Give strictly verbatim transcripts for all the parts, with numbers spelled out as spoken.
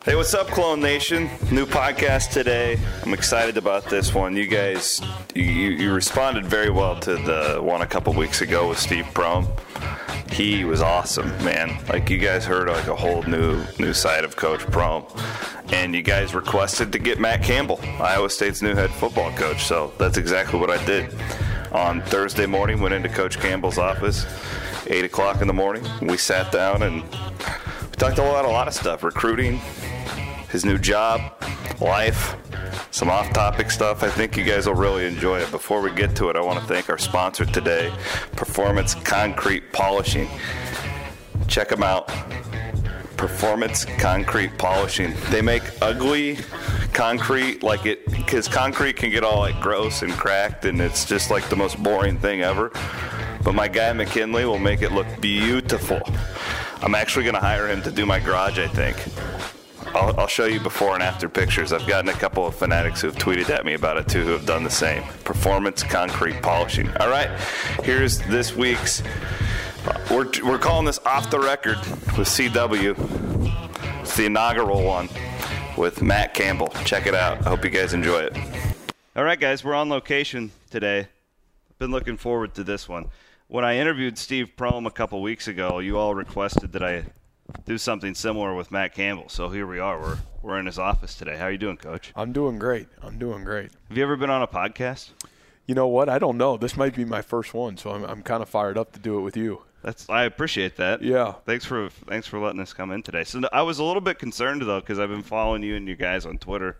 Hey, what's up, Clone Nation? New podcast today. I'm excited about this one. You guys, you, you responded very well to the one a couple weeks ago with Steve Prohm. He was awesome, man. Like, you guys heard like a whole new new side of Coach Prohm. And you guys requested to get Matt Campbell, Iowa State's new head football coach. So that's exactly what I did. On Thursday morning, went into Coach Campbell's office, eight o'clock in the morning. We sat down and we talked about a lot of stuff, recruiting, his new job, life, some off-topic stuff. I think you guys will really enjoy it. Before we get to it, I want to thank our sponsor today, Performance Concrete Polishing. Check them out. Performance Concrete Polishing. They make ugly concrete, like it, because concrete can get all like gross and cracked, and it's just like the most boring thing ever. But my guy McKinley will make it look beautiful. I'm actually going to hire him to do my garage, I think. I'll, I'll show you before and after pictures. I've gotten a couple of fanatics who have tweeted at me about it too, who have done the same. Performance Concrete Polishing. All right, here's this week's. Uh, we're we're calling this Off the Record with C W. It's the inaugural one with Matt Campbell. Check it out. I hope you guys enjoy it. All right, guys, we're on location today. I've been looking forward to this one. When I interviewed Steve Prohm a couple weeks ago, you all requested that I do something similar with Matt Campbell. So here we are. We're we're in his office today. How are you doing, Coach? I'm doing great. I'm doing great. Have you ever been on a podcast? You know what? I don't know. This might be my first one, so I'm I'm kind of fired up to do it with you. That's I appreciate that. Yeah. Thanks for thanks for letting us come in today. So I was a little bit concerned though, because I've been following you and you guys on Twitter,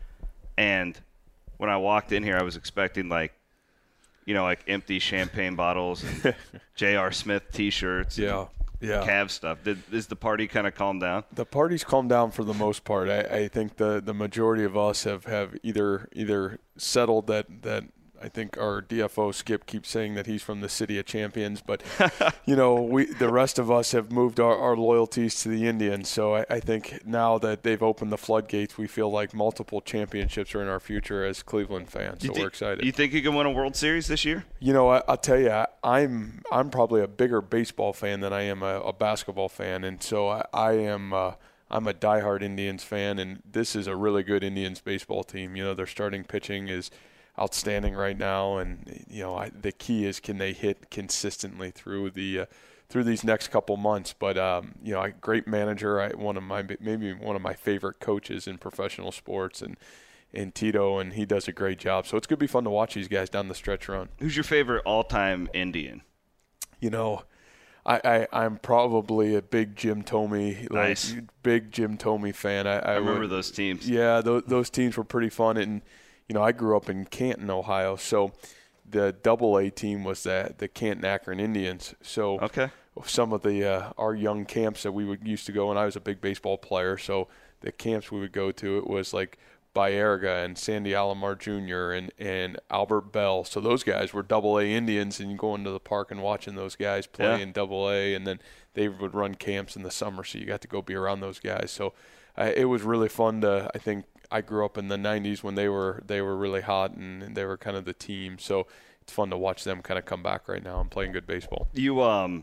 and when I walked in here, I was expecting like, you know, like empty champagne bottles and J R. Smith T-shirts. Yeah. Yeah. Cavs stuff. Did is the party kind of calmed down? The party's calmed down for the most part. I, I think the, the majority of us have, have either either settled that, that I think our D F O Skip keeps saying that he's from the City of Champions, but you know, we the rest of us have moved our, our loyalties to the Indians. So I, I think now that they've opened the floodgates, we feel like multiple championships are in our future as Cleveland fans. So th- we're excited. You think you can win a World Series this year? You know, I, I'll tell you, I, I'm I'm probably a bigger baseball fan than I am a, a basketball fan, and so I, I am. Uh, I'm a diehard Indians fan, and this is a really good Indians baseball team. You know, their starting pitching is outstanding right now, and you know I, the key is can they hit consistently through the uh, through these next couple months. But um, you know, a great manager, I, one of my maybe one of my favorite coaches in professional sports, and in Tito, and he does a great job. So it's gonna be fun to watch these guys down the stretch run. Who's your favorite all-time Indian? You know, I, I I'm probably a big Jim Thome, like nice. big Jim Thome fan. I, I, I remember would, those teams. Yeah, those those teams were pretty fun. And you know, I grew up in Canton, Ohio, so the Double A team was the the Canton Akron Indians. So okay. some of the uh, our young camps that we would used to go, and I was a big baseball player, so the camps we would go to, it was like Baerga and Sandy Alomar Junior and, and Albert Bell. So those guys were Double A Indians, and you go into the park and watching those guys play yeah. in Double A, and then they would run camps in the summer, so you got to go be around those guys. So uh, it was really fun to, I think, I grew up in the nineties when they were they were really hot and, and they were kind of the team. So it's fun to watch them kind of come back right now and playing good baseball. You um,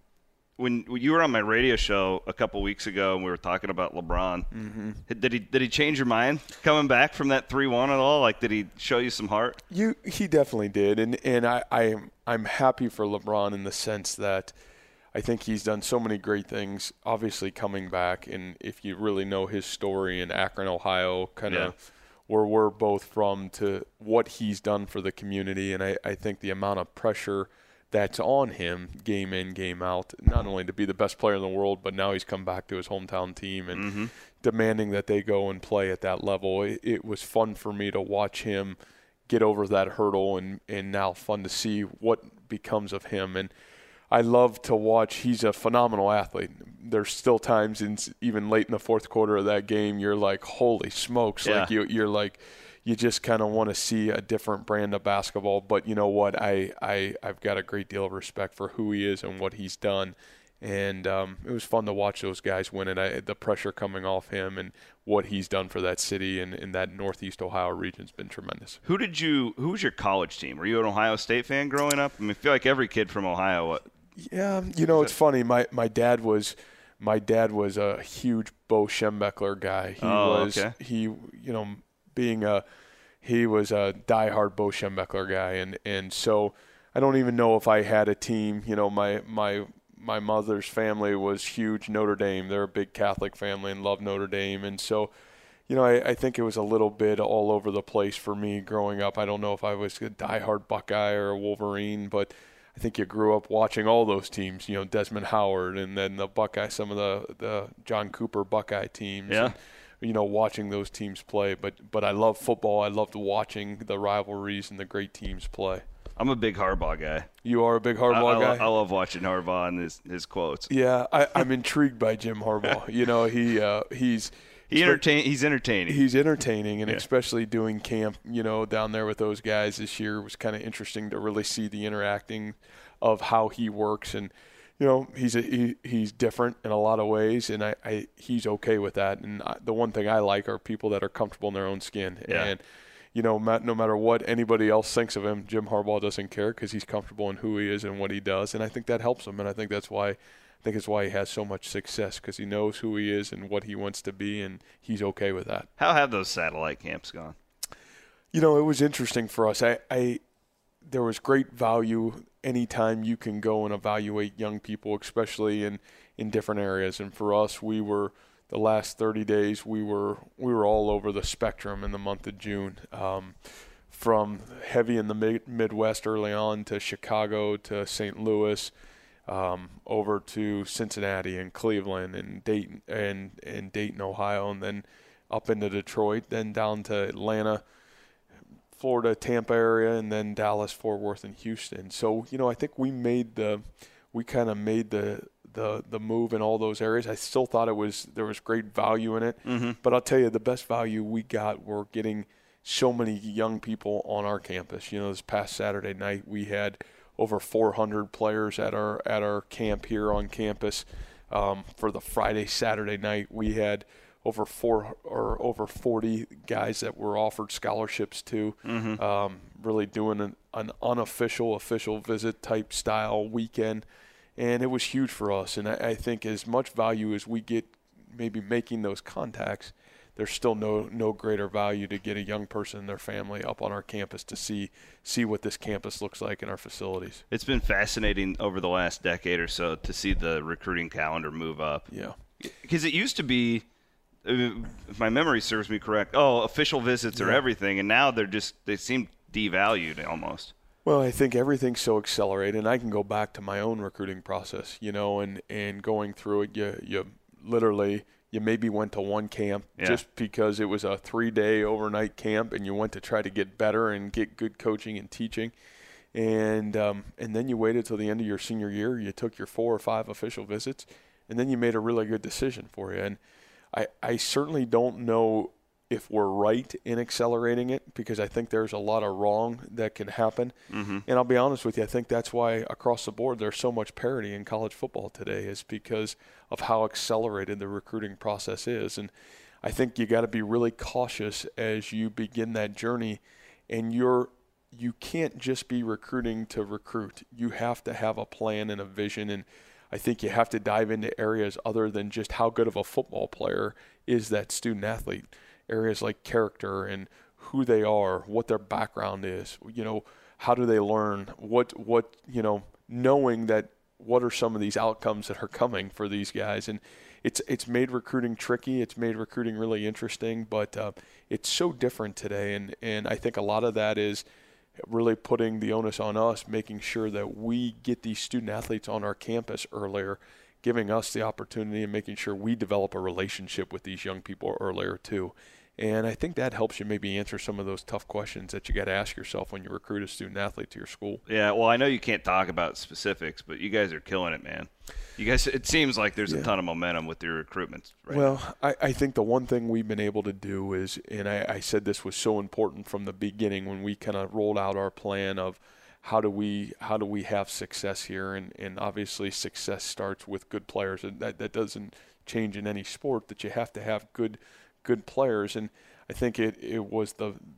when, when you were on my radio show a couple weeks ago and we were talking about LeBron, mm-hmm. did he did he change your mind coming back from that three one at all? Like, did he show you some heart? You he definitely did, and and I I'm I'm happy for LeBron in the sense that I think he's done so many great things, obviously coming back. And if you really know his story in Akron, Ohio, kind of yeah. where we're both from, to what he's done for the community. And I, I think the amount of pressure that's on him game in, game out, not only to be the best player in the world, but now he's come back to his hometown team and mm-hmm. demanding that they go and play at that level. It, it was fun for me to watch him get over that hurdle, and, and now fun to see what becomes of him. And I love to watch. He's a phenomenal athlete. There's still times, in, even late in the fourth quarter of that game, you're like, holy smokes. Yeah. Like you, you're like, you just kind of want to see a different brand of basketball. But you know what? I, I, I've got a great deal of respect for who he is and what he's done. And um, it was fun to watch those guys win it. I, the pressure coming off him and what he's done for that city and, and that Northeast Ohio region has been tremendous. Who did you? Who was your college team? Were you an Ohio State fan growing up? I mean, I feel like every kid from Ohio. What, Yeah, you know, it's funny. My my dad was my dad was a huge Bo Schembechler guy. He oh, was okay. he you know being a he was a diehard Bo Schembechler guy, and and so I don't even know if I had a team. You know, my my my mother's family was huge Notre Dame. They're a big Catholic family and love Notre Dame, and so. You know, I, I think it was a little bit all over the place for me growing up. I don't know if I was a diehard Buckeye or a Wolverine, but I think you grew up watching all those teams, you know, Desmond Howard and then the Buckeye, some of the, the John Cooper Buckeye teams. Yeah. And, you know, watching those teams play. But, but I love football. I loved watching the rivalries and the great teams play. I'm a big Harbaugh guy. You are a big Harbaugh I, I, guy? I love watching Harbaugh and his, his quotes. Yeah, I, I'm intrigued by Jim Harbaugh. You know, he uh, he's – He entertain, he's entertaining. He's entertaining, and yeah. especially doing camp, you know, down there with those guys this year was kind of interesting to really see the interacting of how he works. And, you know, he's a, he, he's different in a lot of ways, and I, I he's okay with that. And I, the one thing I like are people that are comfortable in their own skin. Yeah. And, you know, no matter what anybody else thinks of him, Jim Harbaugh doesn't care because he's comfortable in who he is and what he does. And I think that helps him, and I think that's why – I think it's why he has so much success, because he knows who he is and what he wants to be, and he's okay with that. How have those satellite camps gone? You know, it was interesting for us. I, I there was great value anytime you can go and evaluate young people, especially in, in different areas. And for us, we were the last thirty days we were we were all over the spectrum in the month of June, um, from heavy in the mid- Midwest early on to Chicago to Saint Louis. Um, over to Cincinnati and Cleveland and Dayton and, and Dayton, Ohio, and then up into Detroit, then down to Atlanta, Florida, Tampa area, and then Dallas, Fort Worth, and Houston. So, you know, I think we made the we kind of made the the the move in all those areas. I still thought it was there was great value in it, mm-hmm. but I'll tell you, the best value we got were getting so many young people on our campus. You know, this past Saturday night we had over four hundred players at our at our camp here on campus. Um, for the Friday, Saturday night, we had over four or over forty guys that were offered scholarships to. Mm-hmm. Um, really doing an, an unofficial, official visit type style weekend, and it was huge for us. And I, I think as much value as we get, maybe making those contacts, there's still no no greater value to get a young person and their family up on our campus to see see what this campus looks like in our facilities. It's been fascinating over the last decade or so to see the recruiting calendar move up. Yeah. Because it used to be, if my memory serves me correct, oh, official visits are yeah. everything, and now they're just they seem devalued almost. Well, I think everything's so accelerated, and I can go back to my own recruiting process, you know, and, and going through it, you you literally – you maybe went to one camp yeah. just because it was a three-day overnight camp and you went to try to get better and get good coaching and teaching. And um, and then you waited till the end of your senior year. You took your four or five official visits, and then you made a really good decision for you. And I, I certainly don't know if we're right in accelerating it, because I think there's a lot of wrong that can happen. Mm-hmm. And I'll be honest with you, I think that's why across the board there's so much parity in college football today, is because of how accelerated the recruiting process is. And I think you got to be really cautious as you begin that journey, and you're you can't just be recruiting to recruit. You have to have a plan and a vision, and I think you have to dive into areas other than just how good of a football player is that student athlete. Areas like character and who they are, what their background is, you know, how do they learn, what, what, you know, knowing that what are some of these outcomes that are coming for these guys. And it's it's made recruiting tricky. It's made recruiting really interesting, but uh, it's so different today. And, and I think a lot of that is really putting the onus on us, making sure that we get these student athletes on our campus earlier, giving us the opportunity and making sure we develop a relationship with these young people earlier too. And I think that helps you maybe answer some of those tough questions that you got to ask yourself when you recruit a student athlete to your school. Yeah, well, I know you can't talk about specifics, but you guys are killing it, man. You guys, it seems like there's yeah. a ton of momentum with your recruitment right well, now. I, I think the one thing we've been able to do is, and I, I said this was so important from the beginning when we kind of rolled out our plan of how do we how do we have success here, and, and obviously success starts with good players, and that, that doesn't change in any sport, that you have to have good good players. And I think it, it was the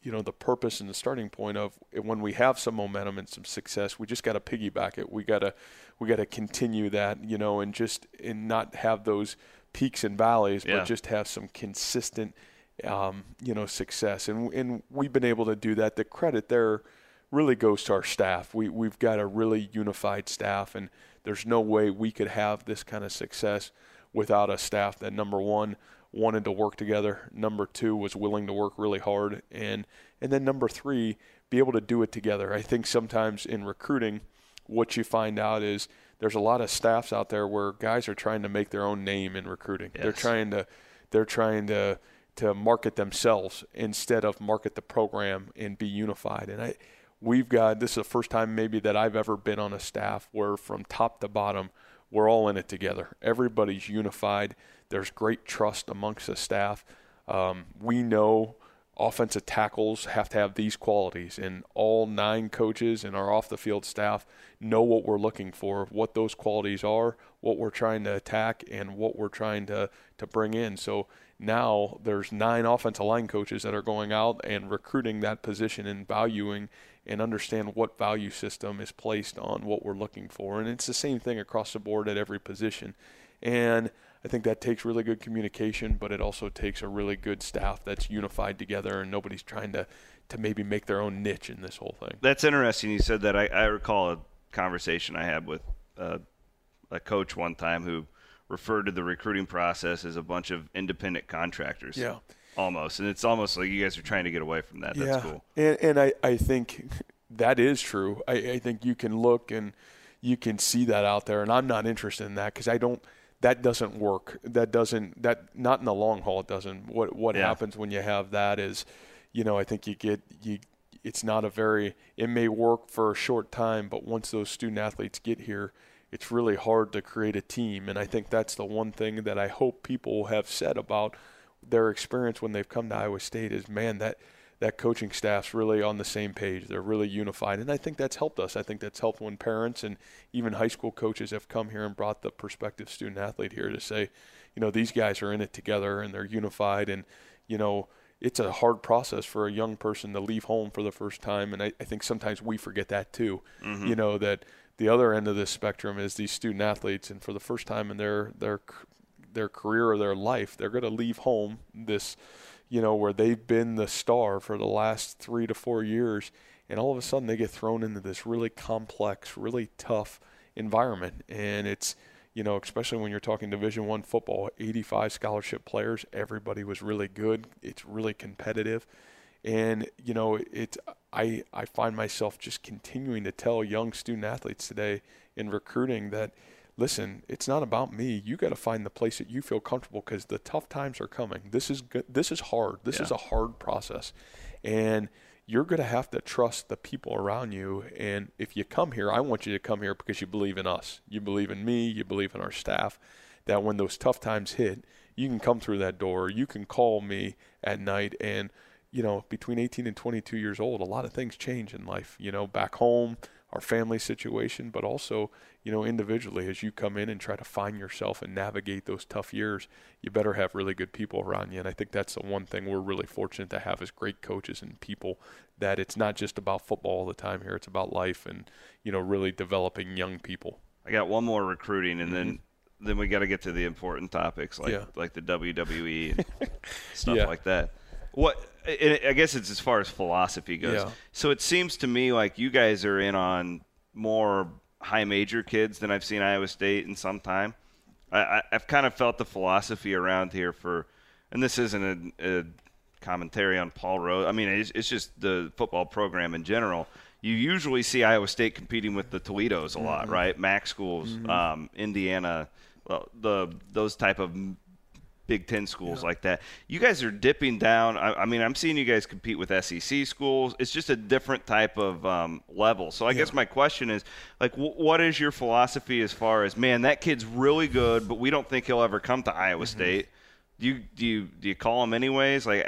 you know, the purpose and the starting point of when we have some momentum and some success, we just got to piggyback it. We got to we got to continue that, you know, and just and not have those peaks and valleys, yeah. but just have some consistent, um, you know, success. And and we've been able to do that. The credit there really goes to our staff. We we've got a really unified staff, and there's no way we could have this kind of success without a staff that, number one, wanted to work together, number two, was willing to work really hard, and and then number three, be able to do it together. I think sometimes in recruiting, what you find out is there's a lot of staffs out there where guys are trying to make their own name in recruiting. Yes. They're trying to they're trying to to market themselves instead of market the program and be unified. And I we've got this is the first time maybe that I've ever been on a staff where from top to bottom we're all in it together. Everybody's unified. There's great trust amongst the staff. Um, we know offensive tackles have to have these qualities, and all nine coaches and our off-the-field staff know what we're looking for, what those qualities are, what we're trying to attack, and what we're trying to, to bring in. So now there's nine offensive line coaches that are going out and recruiting that position and valuing and understand what value system is placed on what we're looking for. And it's the same thing across the board at every position. And I think that takes really good communication, but it also takes a really good staff that's unified together and nobody's trying to, to maybe make their own niche in this whole thing. That's interesting. You said that. I, I recall a conversation I had with uh, a coach one time who referred to the recruiting process as a bunch of independent contractors. Yeah. Almost. And it's almost like you guys are trying to get away from that. That's yeah. cool. And, and I, I think that is true. I, I think you can look and you can see that out there, and I'm not interested in that because I don't – that doesn't work. That doesn't – that not in the long haul it doesn't. What what yeah. happens when you have that is, you know, I think you get – you. It's not a very – it may work for a short time, but once those student athletes get here, it's really hard to create a team. And I think that's the one thing that I hope people have said about – their experience when they've come to Iowa State is, man, that that coaching staff's really on the same page. They're really unified, and I think that's helped us. I think that's helped when parents and even high school coaches have come here and brought the prospective student athlete here to say, you know, these guys are in it together and they're unified. And, you know, it's a hard process for a young person to leave home for the first time, and I, I think sometimes we forget that too. Mm-hmm. You know, that the other end of this spectrum is these student athletes, and for the first time in their their their career or their life, they're going to leave home this, you know, where they've been the star for the last three to four years, and all of a sudden they get thrown into this really complex, really tough environment. And it's, you know, especially when you're talking Division One football, eighty-five scholarship players, everybody was really good. It's really competitive. And, you know, it's, I, I find myself just continuing to tell young student athletes today in recruiting that, listen, it's not about me. You got to find the place that you feel comfortable because the tough times are coming. This is good. This is hard. This yeah. is a hard process. And you're going to have to trust the people around you. And if you come here, I want you to come here because you believe in us. You believe in me. You believe in our staff, that when those tough times hit, you can come through that door. You can call me at night. And, you know, between eighteen and twenty-two years old, a lot of things change in life, you know, back home, our family situation, but also, you know, individually, as you come in and try to find yourself and navigate those tough years, you better have really good people around you. And I think that's the one thing we're really fortunate to have is great coaches and people, that it's not just about football all the time here. It's about life and, you know, really developing young people. I got one more recruiting, and then then we got to get to the important topics like yeah. like the W W E and stuff yeah. like that. What I guess it's as far as philosophy goes. Yeah. So it seems to me like you guys are in on more high major kids than I've seen Iowa State in some time. I, I, I've kind of felt the philosophy around here for, and this isn't a, a commentary on Paul Rose. I mean, it's, it's just the football program in general. You usually see Iowa State competing with the Toledos a lot, mm-hmm. right? MAC schools, mm-hmm. um, Indiana, well, the those type of Big Ten schools yeah. like that. You guys are dipping down. I, I mean, I'm seeing you guys compete with S E C schools. It's just a different type of um, level. So I yeah. guess my question is, like, w- what is your philosophy as far as, man, that kid's really good, but we don't think he'll ever come to Iowa mm-hmm. State. Do you do you do you call him anyways? Like,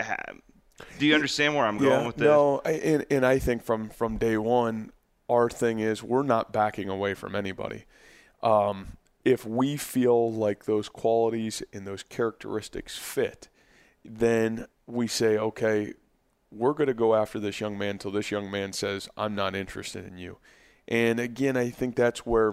do you understand where I'm yeah, going with this? No, I, and and I think from from day one, our thing is we're not backing away from anybody. Um, If we feel like those qualities and those characteristics fit, then we say, okay, we're going to go after this young man until this young man says, I'm not interested in you. And again, I think that's where,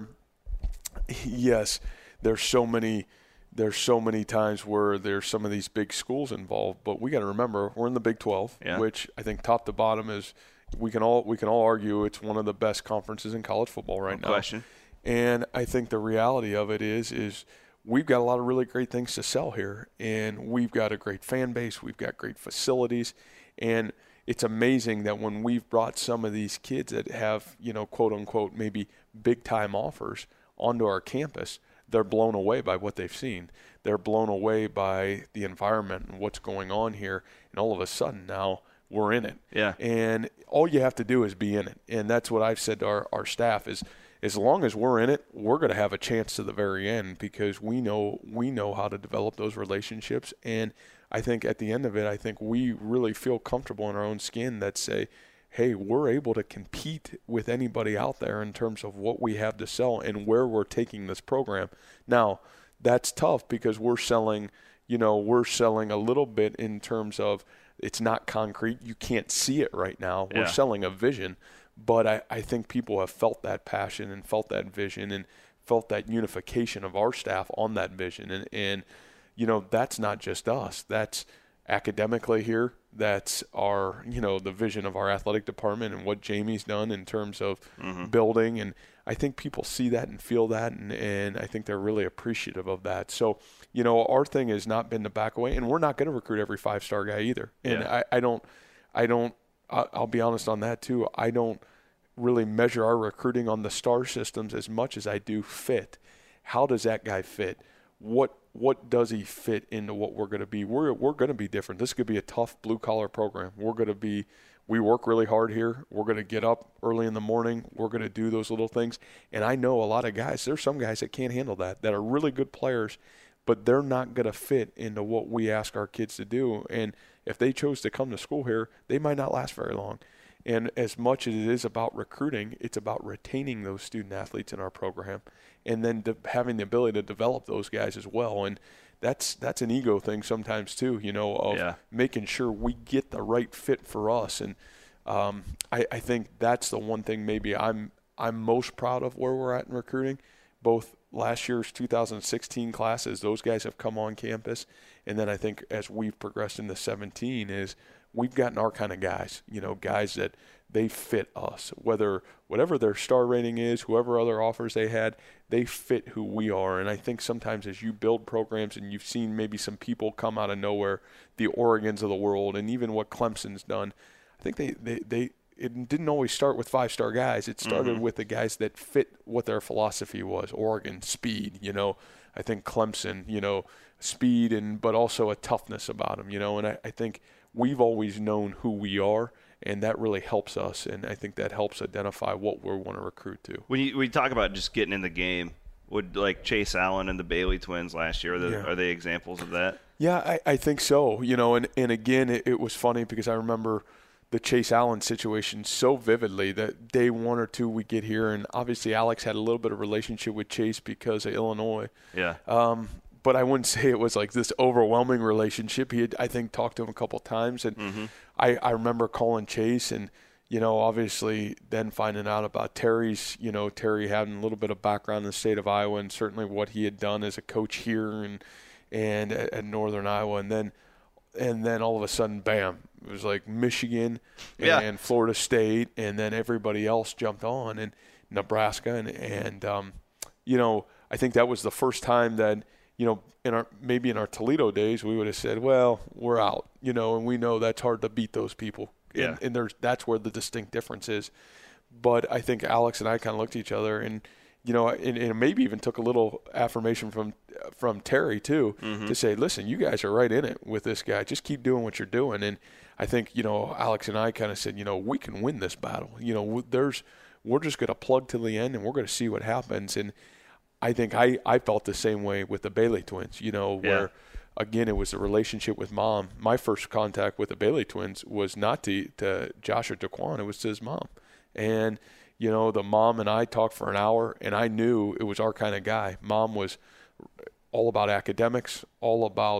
yes, there's so many there's so many times where there's some of these big schools involved, but we got to remember we're in the Big twelve, yeah. which I think top to bottom is we can all we can all argue it's one of the best conferences in college football right no now. Question. And I think the reality of it is is we've got a lot of really great things to sell here, and we've got a great fan base, we've got great facilities, and it's amazing that when we've brought some of these kids that have, you know, quote unquote, maybe big time offers onto our campus, they're blown away by what they've seen. They're blown away by the environment and what's going on here. And all of a sudden now we're in it. Yeah. And all you have to do is be in it. And that's what I've said to our, our staff is as long as we're in it, we're going to have a chance to the very end because we know we know how to develop those relationships. And I think at the end of it, I think we really feel comfortable in our own skin that say, hey, we're able to compete with anybody out there in terms of what we have to sell and where we're taking this program. Now, that's tough because we're selling, you know, we're selling a little bit in terms of it's not concrete. You can't see it right now. We're yeah. selling a vision. But I, I think people have felt that passion and felt that vision and felt that unification of our staff on that vision. And, and you know, that's not just us. That's academically here. That's our, you know, the vision of our athletic department and what Jamie's done in terms of mm-hmm. building. And I think people see that and feel that, and, and I think they're really appreciative of that. So, you know, our thing has not been to back away, and we're not going to recruit every five-star guy either. And yeah. I, I don't, I don't, I'll be honest on that too. I don't really measure our recruiting on the star systems as much as I do fit. How does that guy fit? What what does he fit into what we're going to be? We're we're going to be different. This could be a tough blue collar program. We're going to be we work really hard here. We're going to get up early in the morning. We're going to do those little things. And I know a lot of guys, there's some guys that can't handle that, that are really good players, but they're not going to fit into what we ask our kids to do. And if they chose to come to school here, they might not last very long. And as much as it is about recruiting, it's about retaining those student athletes in our program and then de- having the ability to develop those guys as well. And that's that's an ego thing sometimes too, you know, of yeah. making sure we get the right fit for us. And um, I, I think that's the one thing maybe I'm I'm most proud of where we're at in recruiting. Both last year's two thousand sixteen classes, those guys have come on campus. And then I think as we've progressed into seventeen is we've gotten our kind of guys, you know, guys that they fit us, whether whatever their star rating is, whoever other offers they had, they fit who we are. And I think sometimes as you build programs and you've seen maybe some people come out of nowhere, the Oregons of the world, and even what Clemson's done, I think they, they, they it didn't always start with five-star guys. It started mm-hmm. with the guys that fit what their philosophy was. Oregon, speed, you know. I think Clemson, you know, speed and but also a toughness about them, you know. And I, I think we've always known who we are, and that really helps us. And I think that helps identify what we want to recruit to. When you, when you talk about just getting in the game, would like Chase Allen and the Bailey twins last year, are, the, yeah. are they examples of that? Yeah, I, I think so. You know, and, and again, it, it was funny because I remember the Chase Allen situation so vividly that day one or two we get here, and obviously Alex had a little bit of relationship with Chase because of Illinois. Yeah. Um, but I wouldn't say it was like this overwhelming relationship. He had, I think, talked to him a couple of times, and mm-hmm. I, I remember calling Chase and, you know, obviously then finding out about Terry's, you know, Terry having a little bit of background in the state of Iowa and certainly what he had done as a coach here and and at, at Northern Iowa. And then and then all of a sudden, bam, it was like Michigan and, yeah. and Florida State, and then everybody else jumped on, and Nebraska. And, and um, you know, I think that was the first time that, you know, in our maybe in our Toledo days, we would have said, well, we're out, you know, and we know that's hard to beat those people. Yeah. And, and there's that's where the distinct difference is. But I think Alex and I kind of looked at each other and, you know, and, and maybe even took a little affirmation from from Terry, too, mm-hmm. to say, listen, you guys are right in it with this guy. Just keep doing what you're doing. And I think, you know, Alex and I kind of said, you know, we can win this battle. You know, there's we're just going to plug to the end and we're going to see what happens. And I think I, I felt the same way with the Bailey twins, you know, where, yeah. again, it was a relationship with mom. My first contact with the Bailey twins was not to, to Josh or Daquan. It was to his mom. And, you know, the mom and I talked for an hour, and I knew it was our kind of guy. Mom was all about academics, all about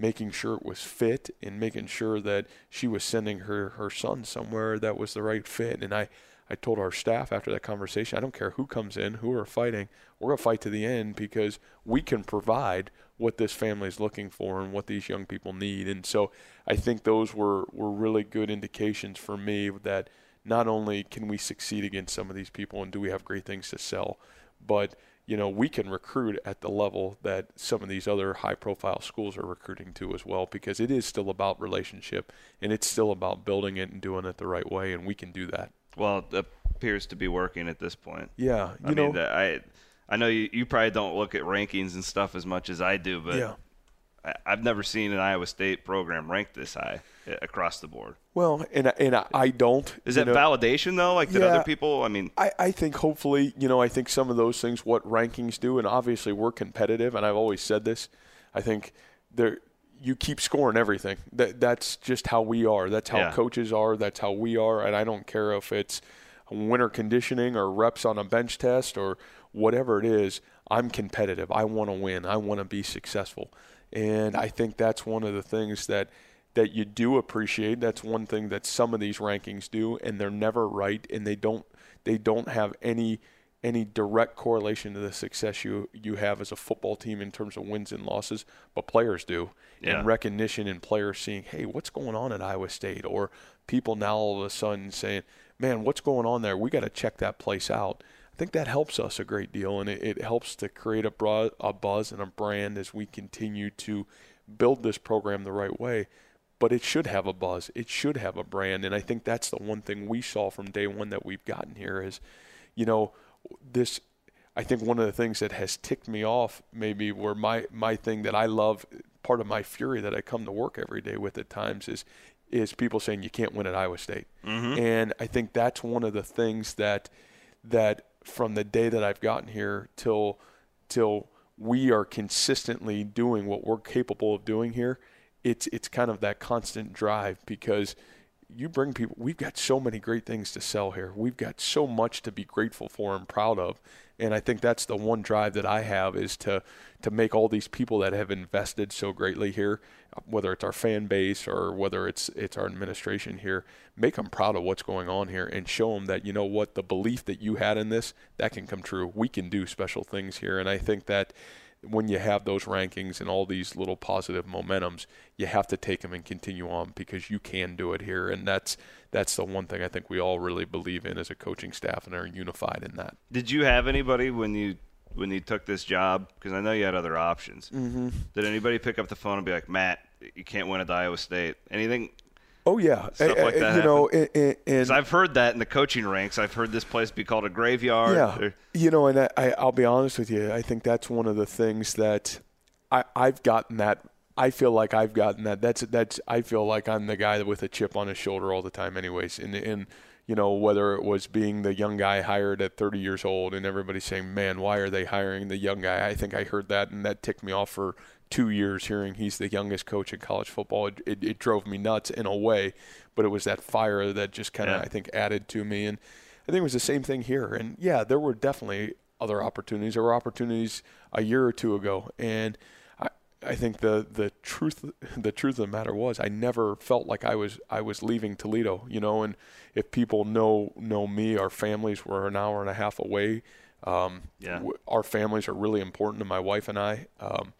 making sure it was fit and making sure that she was sending her, her son somewhere that was the right fit. And I, I told our staff after that conversation, I don't care who comes in, who are fighting, we're going to fight to the end because we can provide what this family is looking for and what these young people need. And so I think those were, were really good indications for me that not only can we succeed against some of these people and do we have great things to sell, but you know, we can recruit at the level that some of these other high-profile schools are recruiting to as well, because it is still about relationship, and it's still about building it and doing it the right way, and we can do that. Well, it appears to be working at this point. Yeah. You I know, mean, the, I I know you, you probably don't look at rankings and stuff as much as I do, but yeah. I, I've never seen an Iowa State program ranked this high across the board. Well, and, and I don't. Is that know, validation, though? Like, did yeah, other people, I mean. I, I think hopefully, you know, I think some of those things, what rankings do, and obviously we're competitive, and I've always said this, I think there you keep scoring everything. That That's just how we are. That's how yeah. coaches are. That's how we are, and I don't care if it's winter conditioning or reps on a bench test or whatever it is. I'm competitive. I want to win. I want to be successful. And I think that's one of the things that that you do appreciate. That's one thing that some of these rankings do, and they're never right, and they don't they don't have any any direct correlation to the success you you have as a football team in terms of wins and losses, but players do. Yeah. And recognition in players seeing, hey, what's going on at Iowa State? Or people now all of a sudden saying, man, what's going on there? We got to check that place out. I think that helps us a great deal, and it, it helps to create a, bra- a buzz and a brand as we continue to build this program the right way. But it should have a buzz. It should have a brand, and I think that's the one thing we saw from day one that we've gotten here is, you know, this – I think one of the things that has ticked me off maybe where my, my thing that I love, part of my fury that I come to work every day with at times is is people saying you can't win at Iowa State. Mm-hmm. And I think that's one of the things that that – from the day that I've gotten here till till we are consistently doing what we're capable of doing here, it's it's kind of that constant drive because you bring people – we've got so many great things to sell here. We've got so much to be grateful for and proud of. And I think that's the one drive that I have is to to make all these people that have invested so greatly here, whether it's our fan base or whether it's it's our administration here, make them proud of what's going on here and show them that, you know what, the belief that you had in this, that can come true. We can do special things here. And I think that when you have those rankings and all these little positive momentums, you have to take them and continue on because you can do it here. And that's that's the one thing I think we all really believe in as a coaching staff and are unified in that. Did you have anybody when you when you took this job? Because I know you had other options. Mm-hmm. Did anybody pick up the phone and be like, Matt, you can't win at Iowa State? Anything? Oh, yeah. Stuff like that. You know, and, and I've heard that in the coaching ranks. I've heard this place be called a graveyard. Yeah. Or, you know, and I, I, I'll be honest with you. I think that's one of the things that I, I've gotten that. I feel like I've gotten that. That's that's. I feel like I'm the guy with a chip on his shoulder all the time, anyways. And and you know, whether it was being the young guy hired at thirty years old, and everybody saying, "Man, why are they hiring the young guy?" I think I heard that, and that ticked me off for two years. Hearing he's the youngest coach in college football, it, it, it drove me nuts in a way. But it was that fire that just kind of yeah. I think added to me, and I think it was the same thing here. And yeah, there were definitely other opportunities. There were opportunities a year or two ago, and I, I think the the truth the truth of the matter was I never felt like I was I was leaving Toledo, you know. And if people know know me, our families were an hour and a half away. Um, yeah. w- our families are really important to my wife and I, um,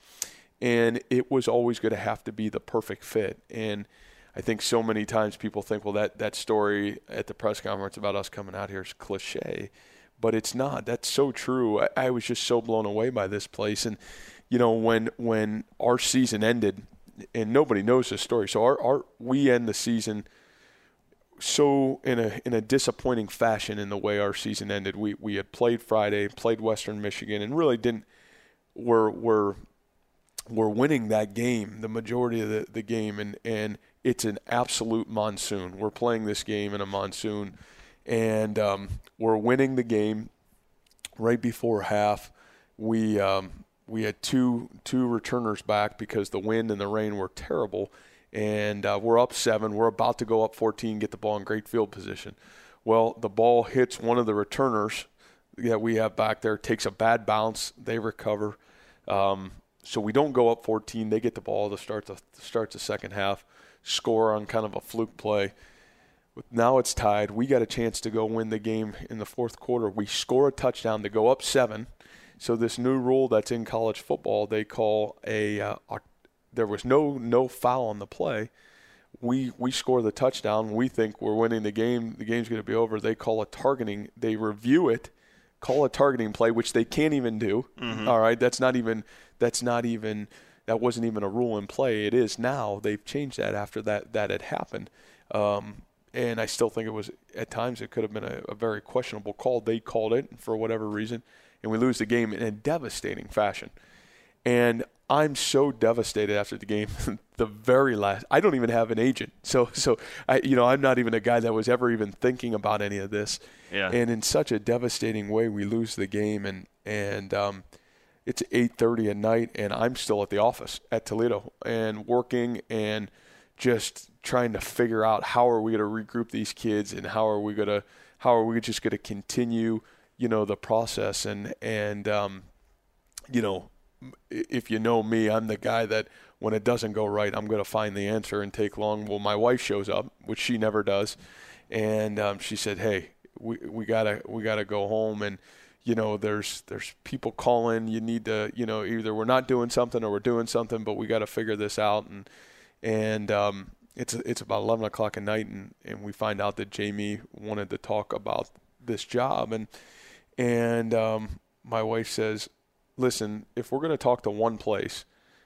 and it was always going to have to be the perfect fit. And I think so many times people think, well, that, that story at the press conference about us coming out here is cliche, but it's not. That's so true. I, I was just so blown away by this place. And, you know, when when our season ended, and nobody knows this story, so our, our we end the season so in a in a disappointing fashion in the way our season ended. We we had played Friday, played Western Michigan, and really didn't were were were winning that game, the majority of the, the game, and, and it's an absolute monsoon. We're playing this game in a monsoon, and um, we're winning the game right before half. We um, we had two two returners back because the wind and the rain were terrible, and uh, we're up seven. We're about to go up fourteen, get the ball in great field position. Well, the ball hits one of the returners that we have back there, takes a bad bounce. They recover. Um, so we don't go up fourteen. They get the ball to start the start the second half, score on kind of a fluke play. Now it's tied. We got a chance to go win the game in the fourth quarter. We score a touchdown to go up seven. So this new rule that's in college football, they call a, uh, a there was no no foul on the play. We we score the touchdown. We think we're winning the game. The game's going to be over. They call a targeting. They review it, call a targeting play, which they can't even do. Mm-hmm. All right, that's not even that's not even that wasn't even a rule in play. It is now. They've changed that after that that had happened. Um, and I still think it was at times it could have been a, a very questionable call. They called it for whatever reason, and we lose the game in a devastating fashion. And I'm so devastated after the game. The very last, I don't even have an agent, so so I, you know, I'm not even a guy that was ever even thinking about any of this. Yeah. And in such a devastating way, we lose the game, and and um, it's eight thirty at night, and I'm still at the office at Toledo and working and just trying to figure out how are we going to regroup these kids and how are we going to how are we just going to continue, you know, the process and and um, you know. If you know me, I'm the guy that when it doesn't go right, I'm going to find the answer and take long. Well, my wife shows up, which she never does, and um, she said, "Hey, we we gotta we gotta go home, and you know, there's there's people calling. You need to, you know, either we're not doing something or we're doing something, but we got to figure this out." And and um, it's it's about eleven o'clock at night, and, and we find out that Jamie wanted to talk about this job, and and um, my wife says, listen, if we're going to talk to one place,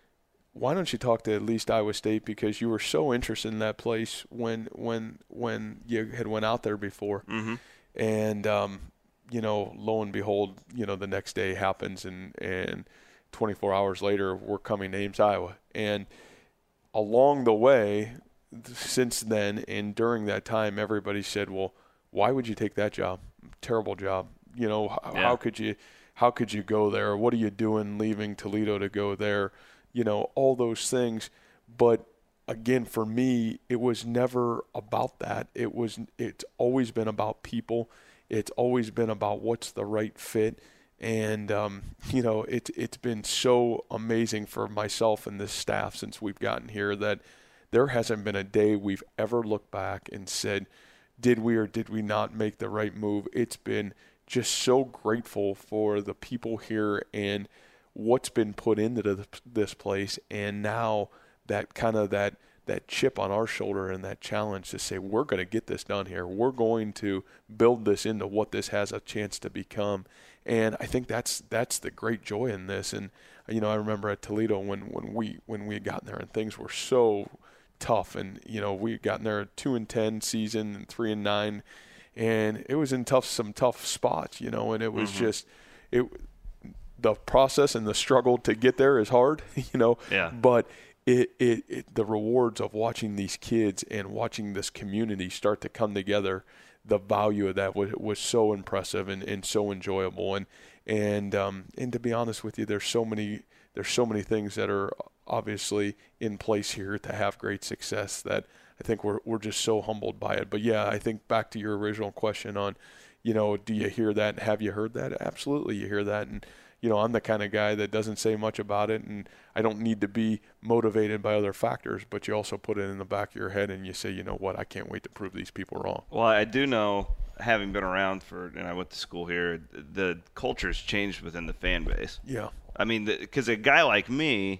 why don't you talk to at least Iowa State, because you were so interested in that place when when when you had went out there before. Mm-hmm. And, um, you know, lo and behold, you know, the next day happens, and, and twenty-four hours later, we're coming to Ames, Iowa. And along the way, since then and during that time, everybody said, well, why would you take that job? Terrible job. You know, how, yeah. how could you – How could you go there? What are you doing leaving Toledo to go there? You know, all those things. But again, for me, it was never about that. It was, it's always been about people. It's always been about what's the right fit. And, um, you know, it, it's been so amazing for myself and this staff since we've gotten here that there hasn't been a day we've ever looked back and said, did we or did we not make the right move? It's been just so grateful for the people here and what's been put into the, this place. And now that kind of that, that chip on our shoulder and that challenge to say, we're going to get this done here. We're going to build this into what this has a chance to become. And I think that's, that's the great joy in this. And, you know, I remember at Toledo when, when we, when we had gotten there and things were so tough, and, you know, we had gotten there a two and ten season and three and nine, and it was in tough, some tough spots, you know, and it was mm-hmm. just, it, the process and the struggle to get there is hard, you know, yeah. but it, it, it, the rewards of watching these kids and watching this community start to come together, the value of that was, was so impressive and, and so enjoyable. And, and, um, and to be honest with you, there's so many, there's so many things that are obviously in place here to have great success that I think we're we're just so humbled by it. But, yeah, I think back to your original question on, you know, do you hear that? Have you heard that? Absolutely you hear that. And, you know, I'm the kind of guy that doesn't say much about it, and I don't need to be motivated by other factors, but you also put it in the back of your head and you say, you know what, I can't wait to prove these people wrong. Well, I do know, having been around for, and I went to school here, the culture's changed within the fan base. Yeah. I mean, because a guy like me,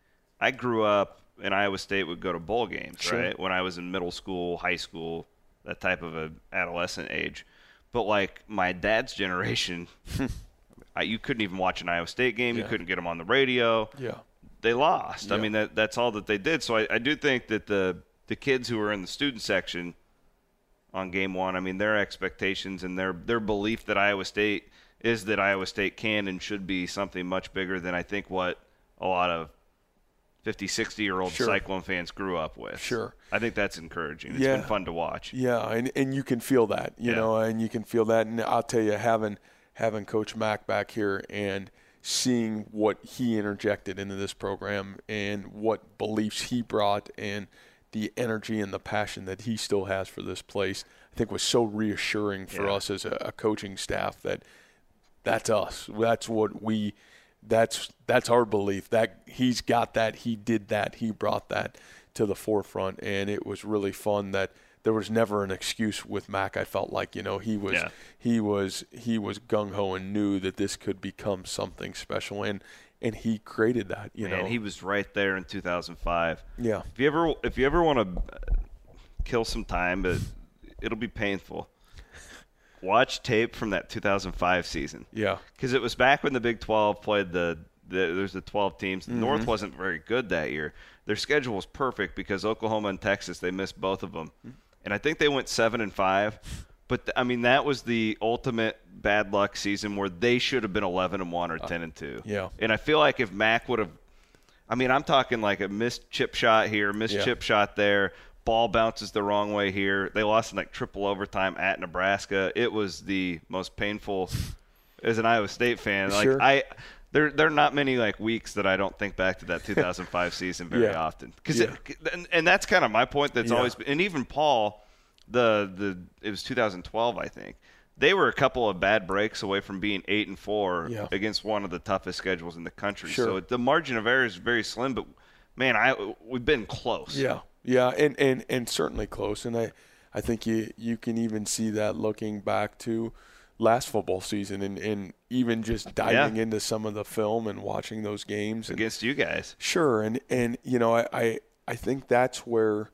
I grew up in Iowa State would go to bowl games, sure. right? When I was in middle school, high school, that type of a adolescent age. But, like, my dad's generation, I, you couldn't even watch an Iowa State game. Yeah. You couldn't get them on the radio. Yeah. They lost. Yeah. I mean, that that's all that they did. So I, I do think that the, the kids who were in the student section on game one, I mean, their expectations and their, their belief that Iowa State is that Iowa State can and should be something much bigger than I think what a lot of fifty, sixty-year-old sure. Cyclone fans grew up with. Sure. I think that's encouraging. It's yeah. been fun to watch. Yeah, and, and you can feel that, you yeah. know, and you can feel that. And I'll tell you, having having Coach Mack back here and seeing what he interjected into this program and what beliefs he brought and the energy and the passion that he still has for this place, I think was so reassuring for yeah. us as a, a coaching staff that that's us. That's what we that's that's our belief that he's got that, he did that, he brought that to the forefront, and it was really fun that there was never an excuse with Mac. I felt like, you know, he was yeah. he was he was gung ho and knew that this could become something special, and and he created that. You Man, know, he was right there in two thousand five. Yeah. If you ever if you ever want to kill some time, but it'll be painful. Watch tape from that two thousand five season. Yeah. Because it was back when the Big twelve played the, the there's the twelve teams. Mm-hmm. North wasn't very good that year. Their schedule was perfect because Oklahoma and Texas, they missed both of them. And I think they went seven and five. But, I mean, that was the ultimate bad luck season where they should have been eleven and one or ten and two. Yeah. And I feel like if Mac would have – I mean, I'm talking like a missed chip shot here, missed yeah. chip shot there. Ball bounces the wrong way here. They lost in like triple overtime at Nebraska. It was the most painful as an Iowa State fan. Like sure. I, there there are not many like weeks that I don't think back to that two thousand five season very yeah. often. Because yeah. and, and that's kind of my point. That's yeah. always been, and even Paul, the the it was two thousand twelve I think. They were a couple of bad breaks away from being eight and four yeah. against one of the toughest schedules in the country. Sure. So the margin of error is very slim. But man, I we've been close. Yeah. Yeah, and, and, and certainly close. And I, I think you, you can even see that looking back to last football season and, and even just diving yeah. into some of the film and watching those games. And, Against you guys. Sure. And, and you know, I, I, I think that's where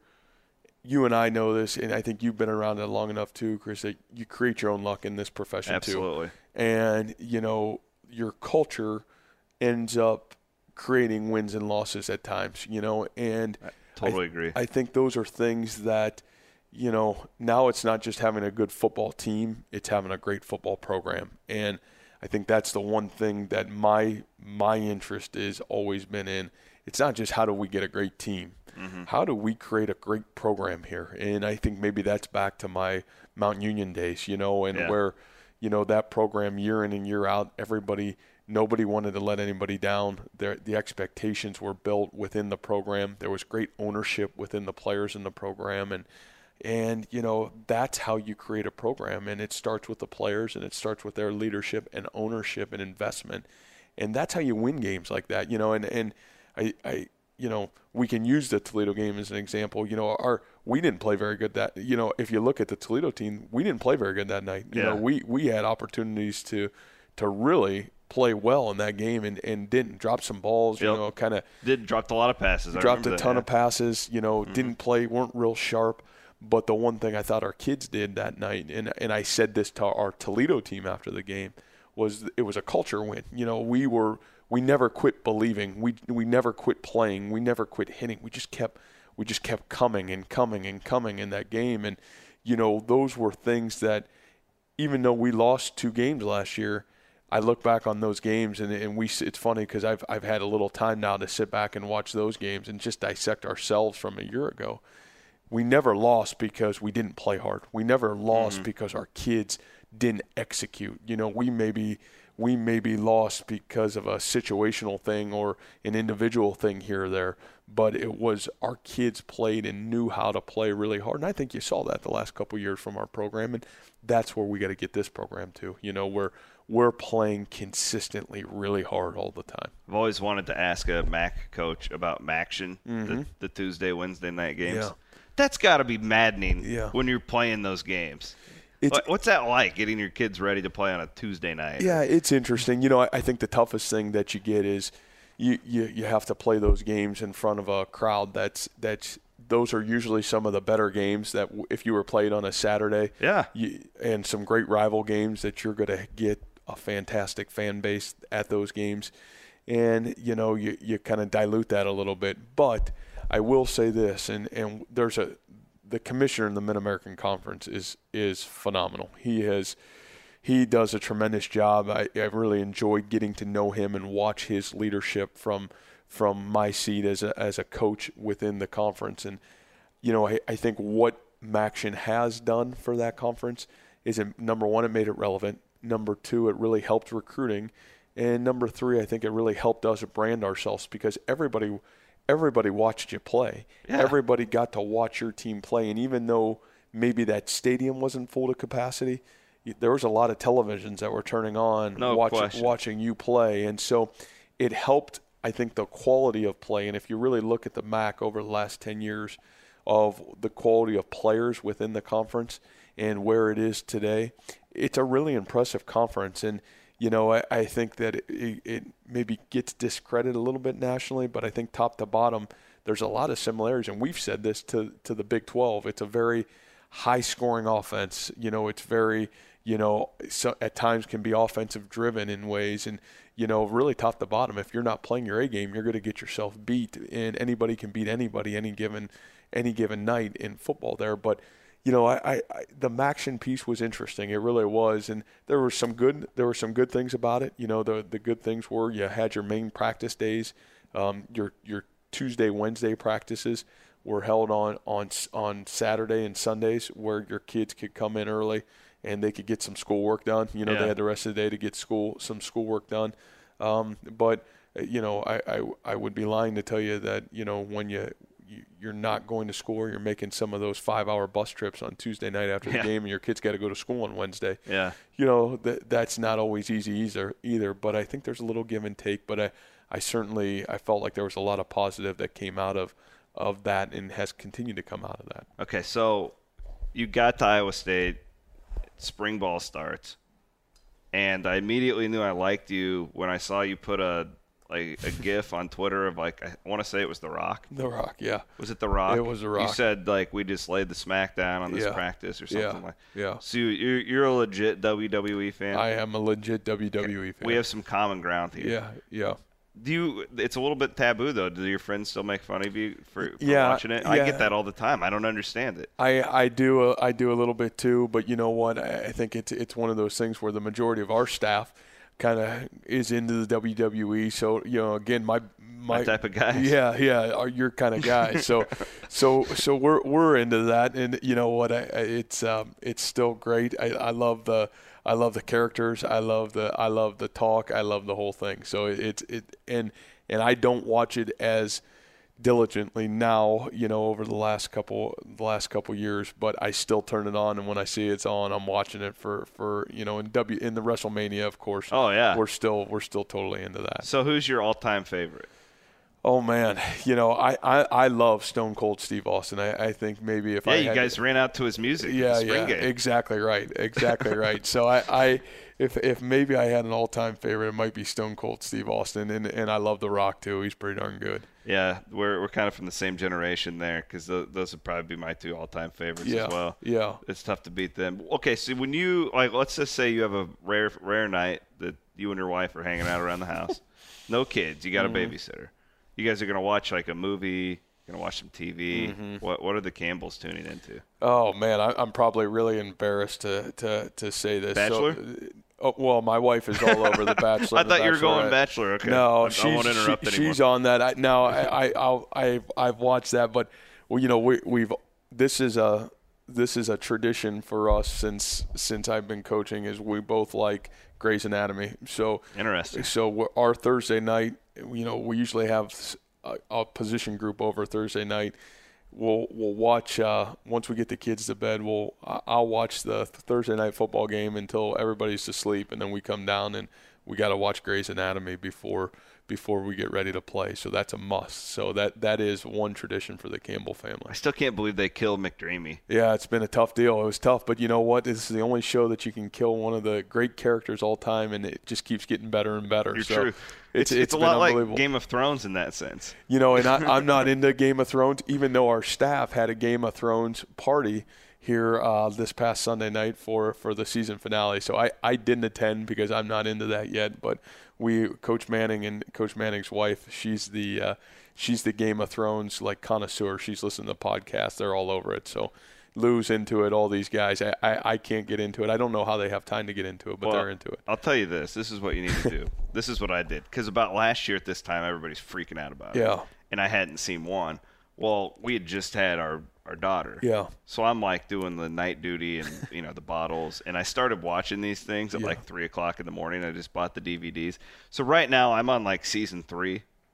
you and I know this, and I think you've been around it long enough too, Chris, that you create your own luck in this profession Absolutely. too. And, you know, your culture ends up creating wins and losses at times, you know, and – Totally I, agree. I think those are things that, you know, now it's not just having a good football team, it's having a great football program. And I think that's the one thing that my my interest is always been in. It's not just how do we get a great team. Mm-hmm. How do we create a great program here? And I think maybe that's back to my Mount Union days, you know, and yeah. where, you know, that program year in and year out, everybody – nobody wanted to let anybody down. There, the expectations were built within the program. There was great ownership within the players in the program. And, and you know, that's how you create a program. And it starts with the players, and it starts with their leadership and ownership and investment. And that's how you win games like that. You know, and, and I, I, you know, we can use the Toledo game as an example. You know, our we didn't play very good that, you know, if you look at the Toledo team, we didn't play very good that night. You yeah. know, we, we had opportunities to, to really – play well in that game and, and didn't drop some balls, you yep. know, kind of did dropped a lot of passes. I dropped a that, ton yeah. of passes, you know, mm-hmm. didn't play, weren't real sharp. But the one thing I thought our kids did that night, and and I said this to our Toledo team after the game, was it was a culture win. You know, we were we never quit believing. We we never quit playing. We never quit hitting. We just kept we just kept coming and coming and coming in that game. And you know, those were things that even though we lost two games last year, I look back on those games, and, and we. It's funny because I've I've had a little time now to sit back and watch those games and just dissect ourselves from a year ago. We never lost because we didn't play hard. We never lost mm-hmm. because our kids didn't execute. You know, we maybe we maybe lost because of a situational thing or an individual thing here or there, but it was our kids played and knew how to play really hard. And I think you saw that the last couple of years from our program, and that's where we got to get this program to. You know, where we're playing consistently really hard all the time. I've always wanted to ask a M A C coach about Maction, mm-hmm. the, the Tuesday, Wednesday night games. Yeah. That's got to be maddening yeah. when you're playing those games. It's, What's that like, getting your kids ready to play on a Tuesday night? Yeah, it's interesting. You know, I, I think the toughest thing that you get is you, you, you have to play those games in front of a crowd that's that's those are usually some of the better games that if you were played on a Saturday, yeah, you, and some great rival games that you're going to get a fantastic fan base at those games. And, you know, you, you kind of dilute that a little bit. But I will say this, and, and there's a the commissioner in the Mid-American Conference is is phenomenal. He has he does a tremendous job. I, I really enjoyed getting to know him and watch his leadership from from my seat as a as a coach within the conference. And, you know, I, I think what Maction has done for that conference is, it, number one, it made it relevant. Number two, it really helped recruiting. And number three, I think it really helped us brand ourselves because everybody everybody watched you play. Yeah. Everybody got to watch your team play. And even though maybe that stadium wasn't full to capacity, there was a lot of televisions that were turning on, no watch, question. watching you play. And so it helped, I think, the quality of play. And if you really look at the M A C over the last ten years of the quality of players within the conference and where it is today, it's a really impressive conference. And, you know, I, I think that it, it maybe gets discredited a little bit nationally, but I think top to bottom, there's a lot of similarities. And we've said this to, to the Big twelve. It's a very high-scoring offense. You know, it's very, you know, so at times can be offensive-driven in ways. And, you know, really top to bottom, if you're not playing your A game, you're going to get yourself beat. And anybody can beat anybody any given any given night in football there. But, you know, I, I the Maction piece was interesting. It really was. And there were some good there were some good things about it. You know, the the good things were you had your main practice days, um, your your Tuesday, Wednesday practices were held on, on on Saturday and Sundays where your kids could come in early and they could get some schoolwork done. You know, yeah. they had the rest of the day to get school some schoolwork done. Um, but, you know, I, I, I would be lying to tell you that, you know, when you, you, you're not going to school, you're making some of those five-hour bus trips on Tuesday night after the yeah. game and your kids got to go to school on Wednesday. Yeah. You know, that that's not always easy either, either. But I think there's a little give and take. But I, I certainly I felt like there was a lot of positive that came out of of that and has continued to come out of that. Okay, so you got to Iowa State, spring ball starts, and I immediately knew I liked you when I saw you put a like a GIF on Twitter of like I want to say it was The Rock. The Rock, yeah. Was it The Rock? It was The Rock. You said like we just laid the smack down on this Yeah. practice or something Yeah. like. Yeah. So you're you're a legit W W E fan. I am a legit W W E fan. We have some common ground here. Yeah, yeah. Do you? It's a little bit taboo though. Do your friends still make fun of you for, for Yeah, watching it? I yeah. get that all the time. I don't understand it. I, I do a, I do a little bit too, but you know what? I, I think it's it's one of those things where the majority of our staff kind of is into the W W E. So you know, again, my my, My type of guys. Yeah, yeah, are your kind of guy. So so so we're we're into that, and you know what? I, I it's um it's still great. I, I love the. I love the characters. I love the I love the talk. I love the whole thing. So it's it and and I don't watch it as diligently now, you know, over the last couple the last couple years, but I still turn it on, and when I see it's on, I'm watching it for, for you know in W in the WrestleMania, of course. Oh yeah, we're still we're still totally into that. So who's your all-time favorite? Oh man, you know I, I, I love Stone Cold Steve Austin. I, I think maybe if yeah, I you had guys to, ran out to his music. yeah, in the spring yeah, game. exactly right, exactly right. So I, I if if maybe I had an all-time favorite, it might be Stone Cold Steve Austin, and and I love The Rock too. He's pretty darn good. Yeah, we're we're kind of from the same generation there because th- those would probably be my two all-time favorites Yeah, as well. yeah. It's tough to beat them. Okay, so when you like, let's just say you have a rare rare night that you and your wife are hanging out around the house, no kids, you got a Mm-hmm. babysitter. You guys are gonna watch like a movie, gonna watch some T V. Mm-hmm. What what are the Campbells tuning into? Oh man, I, I'm probably really embarrassed to to, to say this. Bachelor? So, oh, well, my wife is all over The Bachelor. I The thought you were going Bachelorette. Bachelor. Okay. No, I, she's, I won't interrupt she, anymore. she's on that. I, no, I, I, I'll, I've, I've watched that, but well, you know, we, we've this is a this is a tradition for us since since I've been coaching. Is we both like Grey's Anatomy. So Interesting. So we're- our Thursday night, you know, we usually have a, a position group over Thursday night. We'll we'll watch uh, once we get the kids to bed. We'll I'll watch the Thursday night football game until everybody's asleep, and then we come down and we got to watch Grey's Anatomy before before we get ready to play. So that's a must. So that that is one tradition for the Campbell I family. still can't believe they killed McDreamy. Yeah, it's been a tough deal. It was tough, but you know what? This is the only show that you can kill one of the great characters all time, and it just keeps getting better and better. You're so true. It's, It's, it's, a been lot like unbelievable. Game of Thrones in that sense. You know, and I, I'm not into Game of Thrones, even though our staff had a Game of Thrones party here uh, this past Sunday night for, for the season finale. So I, I didn't attend because I'm not into that yet. But we, Coach Manning and Coach Manning's wife, she's the uh, she's the Game of Thrones like connoisseur. She's listening to the podcast. They're all over it. So Lou's into it. All these guys, I, I, I can't get into it. I don't know how they have time to get into it, but Well, they're into it. I'll tell you this. This is what you need to do. This is what I did. Because about last year at this time, everybody's freaking out about it. Yeah. And I hadn't seen one. Well, we had just had our, our daughter. Yeah. So I'm like doing the night duty and, you know, the bottles. And I started watching these things at Yeah. like three o'clock in the morning. I just bought the D V Ds. So right now I'm on like season three.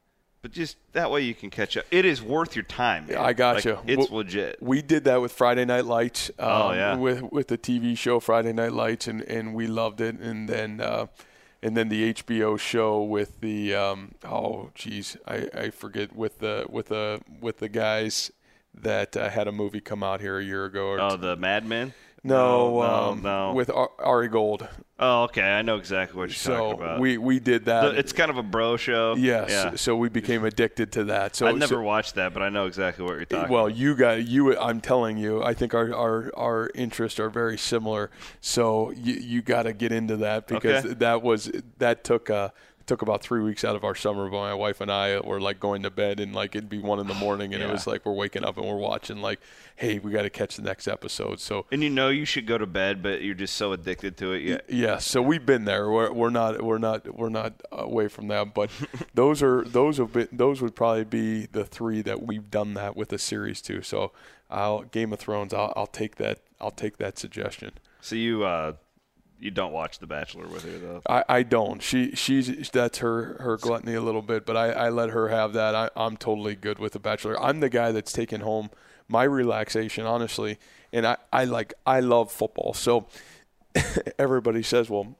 but just that way you can catch up. It is worth your time. Man. I got you. Like, it's well, legit. We did that with Friday Night Lights. Um, oh yeah. With with the T V show Friday Night Lights, and, and we loved it. And then uh, and then the H B O show with the um, oh geez, I, I forget with the with the with the guys that uh, had a movie come out here a year ago. Or oh, the Mad Men. No, no, um, no. with Ar- Ari Gold. Oh, okay. I know exactly what you're so talking about. we we did that. The, it's kind of a bro show. Yes. Yeah. So we became addicted to that. So I never so, watched that, but I know exactly what you're talking well, about. you got you. I'm telling you, I think our our, our interests are very similar. So you you got to get into that because Okay. that was that took uh took about three weeks out of our summer. But my wife and I were like going to bed and like it'd be one in the morning, and Yeah. it was like we're waking up and we're watching like, hey, we got to catch the next episode. So And you know you should go to bed, but you're just so addicted to it. Yeah. yeah, so we've been there. We're we're not we're not we're not away from that. But those are those have been those would probably be the three that we've done that with a series too. So I'll Game of Thrones. I'll, I'll take that. I'll take that suggestion. So you uh, you don't watch The Bachelor with her though. I, I don't. She she's that's her her gluttony a little bit, but I, I let her have that. I, I'm totally good with The Bachelor. I'm the guy that's taking home my relaxation, honestly, and I, I like I love football. So everybody says, well,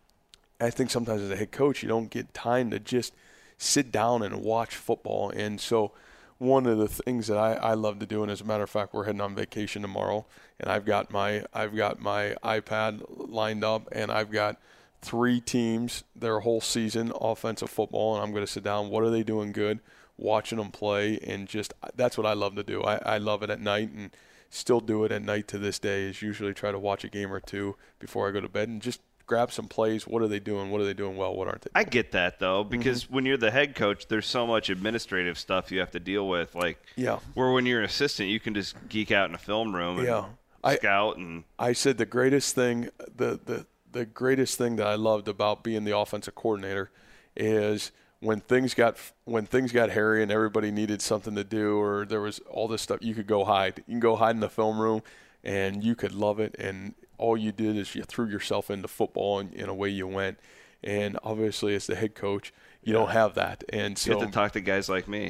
I think sometimes as a head coach, you don't get time to just sit down and watch football. And so one of the things that I, I love to do, and as a matter of fact, we're heading on vacation tomorrow, and I've got my I've got my iPad lined up, and I've got three teams their whole season offensive football, and I'm going to sit down. What are they doing good? Watching them play, and just that's what I love to do. I, I love it at night, and still do it at night to this day. Is usually try to watch a game or two before I go to bed, and just grab some plays. What are they doing? What are they doing well? What aren't they doing? I get that though, because mm-hmm. when you're the head coach, there's so much administrative stuff you have to deal with. Like, yeah. where when you're an assistant, you can just geek out in a film room and yeah. scout. And I said the greatest thing, the the the greatest thing that I loved about being the offensive coordinator is when things got when things got hairy and everybody needed something to do, or there was all this stuff, you could go hide. You can go hide in the film room, and you could love it. And all you did is you threw yourself into football, and in a way you went. And obviously, as the head coach, you yeah. don't have that. And so you have to talk to guys like me.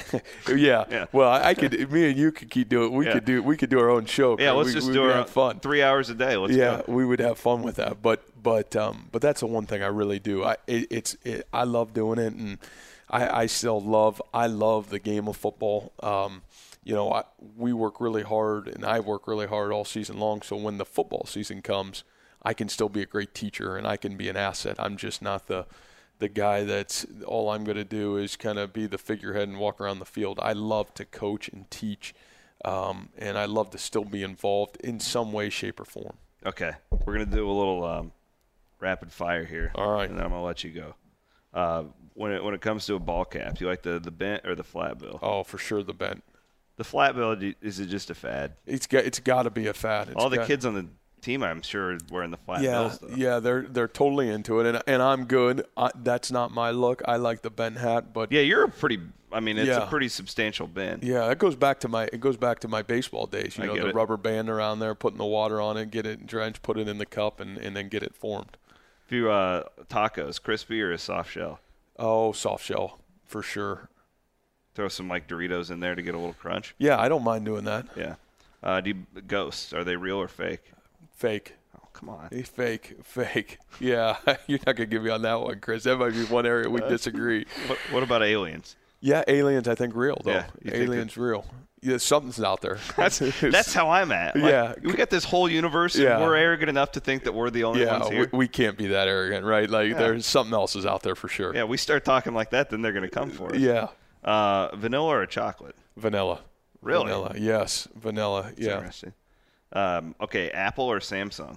yeah. yeah. Well, I, I could. Me and you could keep doing. We yeah. could do. We could do our own show. Yeah. Let's we, just we do our have fun. Three hours a day. Let's yeah, go. we would have fun with that. But but um but that's the one thing I really do. I it, it's it, I love doing it, and I I still love I love the game of football. Um, you know, I, we work really hard, and I work really hard all season long. So when the football season comes, I can still be a great teacher, and I can be an asset. I'm just not the the guy that's all I'm going to do is kind of be the figurehead and walk around the field. I love to coach and teach, um, and I love to still be involved in some way, shape, or form. Okay. We're going to do a little um, rapid fire here. All right. And then I'm going to let you go. Uh, when it when it comes to a ball cap, do you like the, the bent or the flat bill? Oh, for sure the bent. The flat bill, is it just a fad? It's got it's got to be a fad. It's All the got, kids on the team, I'm sure, are wearing the flat yeah, bills, though. Yeah, they're they're totally into it, and and I'm good. I, that's not my look. I like the bent hat, but yeah, you're a pretty. I mean, it's yeah. a pretty substantial bend. Yeah, it goes back to my it goes back to my baseball days. You I know, get the it. rubber band around there, putting the water on it, get it drenched, put it in the cup, and, and then get it formed. If you uh, tacos, crispy or a soft shell? Oh, soft shell for sure. Throw some like Doritos in there to get a little crunch. Yeah, I don't mind doing that. Yeah. Uh, do you, ghosts, are they real or fake? Fake. Oh, come on. He's fake. Fake. Yeah, you're not gonna give me on that one, Chris. That might be one area we disagree. What, what about aliens? Yeah, aliens. I think real though. Yeah, aliens real. Yeah, something's out there. That's that's how I'm at. Like, yeah, we got this whole universe, and yeah. we're arrogant enough to think that we're the only yeah, ones here. We, we can't be that arrogant, right? Like yeah. there's something else is out there for sure. Yeah, we start talking like that, then they're going to come for us. Yeah. Uh, vanilla or chocolate? Vanilla. Really? Vanilla. Yes, vanilla. That's yeah. Interesting. Um, okay, Apple or Samsung?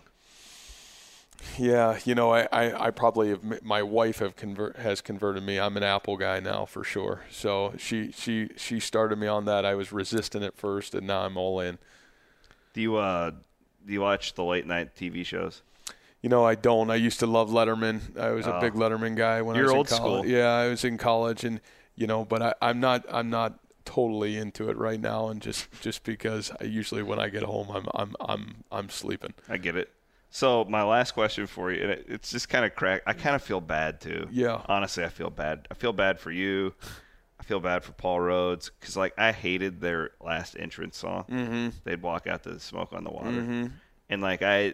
Yeah, you know, I, I, I probably have, my wife have convert has converted me. I'm an Apple guy now for sure. So she she she started me on that. I was resistant at first, and now I'm all in. Do you uh do you watch the late night T V shows? You know, I don't. I used to love Letterman. I was a oh. big Letterman guy when You're I was old in college. school. Yeah, I was in college, and you know, but I, I'm not I'm not totally into it right now, and just, just because I usually when I get home, I'm I'm I'm I'm sleeping. I get it. So my last question for you, and it, it's just kind of crack. I kind of feel bad too. Yeah. Honestly, I feel bad. I feel bad for you. I feel bad for Paul Rhodes because, like, I hated their last entrance song. Mm-hmm. They'd walk out to Smoke on the Water. Mm-hmm. And, like, I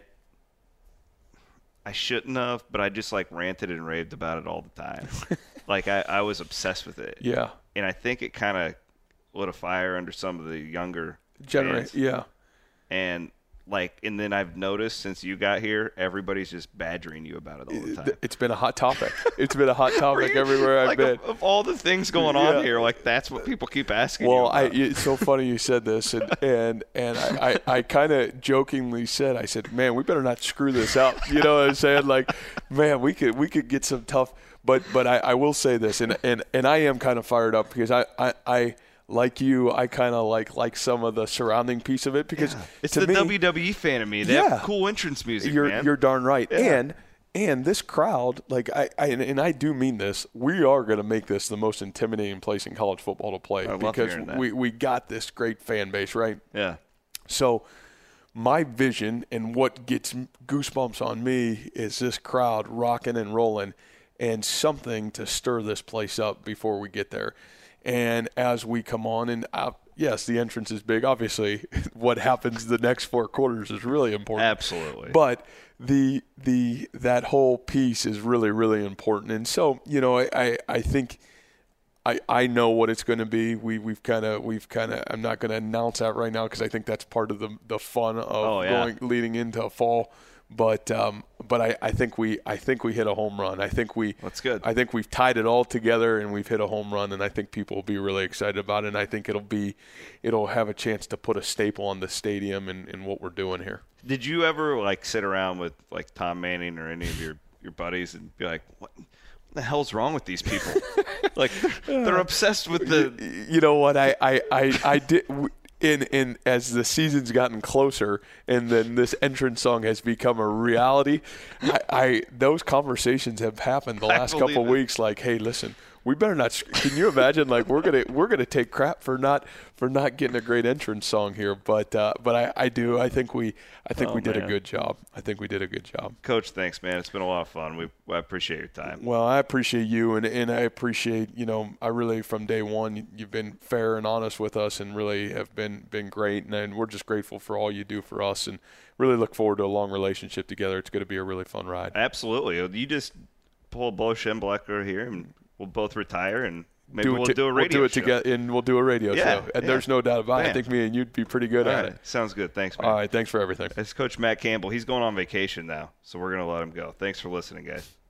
I shouldn't have, but I just, like, ranted and raved about it all the time. Like, I, I was obsessed with it. Yeah. And I think it kind of lit a fire under some of the younger Generate. fans. Yeah. And, like, and then I've noticed since you got here, everybody's just badgering you about it all the time. It's been a hot topic. It's been a hot topic everywhere I've like been. Of, of all the things going on Yeah. here, like, that's what people keep asking Well, you I, about. it's so funny you said this, and and, and I, I, I kind of jokingly said, I said, man, we better not screw this up. You know what I'm saying? Like, man, we could we could get some tough. But but I, I will say this, and, and, and I am kind of fired up because I I. I like you, I kind of like like some of the surrounding piece of it because Yeah. It's to the me, W W E fan of me. They Yeah. have cool entrance music, You're man. you're darn right. Yeah. And and this crowd, like I, I and I do mean this, we are going to make this the most intimidating place in college football to play I love because hearing that. we we got this great fan base, right? yeah. So my vision and what gets goosebumps on me is this crowd rocking and rolling and something to stir this place up before we get there. And as we come on, and uh, yes, the entrance is big. Obviously, what happens the next four quarters is really important. Absolutely. But the the that whole piece is really, really important. And so, you know, I, I, I think I, I know what it's going to be. We we've kind of we've kind of I'm not going to announce that right now because I think that's part of the the fun of Oh, yeah. going leading into fall. But um, but I, I think we I think we hit a home run. I think we That's good. I think we've tied it all together and we've hit a home run, and I think people will be really excited about it. And I think it'll be it'll have a chance to put a staple on the stadium and, and what we're doing here. Did you ever, like, sit around with, like, Tom Manning or any of your, your buddies and be like, what the hell's wrong with these people? Like, they're, they're obsessed with the – You know what? I I, I, I did. In, in as the season's gotten closer and then this entrance song has become a reality, I, I those conversations have happened the I last believe couple it. weeks. Like, hey, listen, we better not. Can you imagine? Like, we're gonna we're gonna take crap for not for not getting a great entrance song here. But uh, but I, I do. I think we I think Oh, we did man. a good job. I think we did a good job. Coach, thanks, man. It's been a lot of fun. We I appreciate your time. Well, I appreciate you, and, and I appreciate, you know, I really, from day one, you've been fair and honest with us and really have been, been great, and, and we're just grateful for all you do for us and really look forward to a long relationship together. It's going to be a really fun ride. Absolutely. You just pull Bo Schembechler here, and we'll both retire, and maybe do we'll to- do a radio We'll do it show. together, and we'll do a radio Yeah, show. And yeah. there's no doubt about it. I Man. think me and you'd be pretty good All at right. it. Sounds good. Thanks, man. All right, thanks for everything. It's Coach Matt Campbell. He's going on vacation now, so we're going to let him go. Thanks for listening, guys.